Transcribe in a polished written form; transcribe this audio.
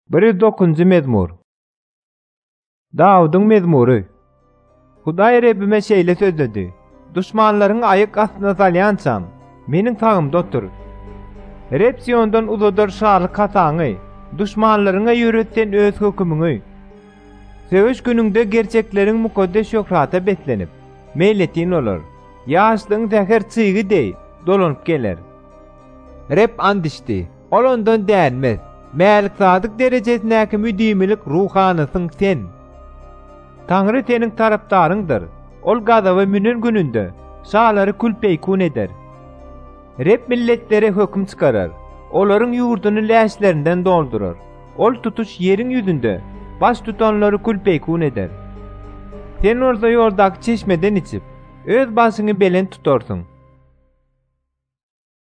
109-njy mezmur. Dawydyň mezmury. Hudaý Rebbime şeýle sözledi: Duşmanlaryň aýyk astyna salýansam, meniň tagymda otur. Reb Siondan uzadyr şarlyk kasaňy, duşmanlaryňa ýöretsen öz hökümüňi. Söwüş günüňde gerçekleriň mukaddes şöhrata beslenip, meýletin olar. Ýaşlygyň zäher çygy deý dolanyp geler. Reb andişdi, ol ondan dälmez. Mälik sadyk derejesindäki müdimilik ruhanysyň sen. Taňry seniň tarapdaryňdyr. Ol gazaby münen gününde şalary külpeýkun eder. Reb milletlere höküm çykarar. Olaryň ýurduny läşlerinden doldurar. Ol tutuş ýeriň ýüzünde baş tutanlary külpeýkun eder. Sen orada ýoldaky çeşmeden içip öz başyňy belen tutarsyň.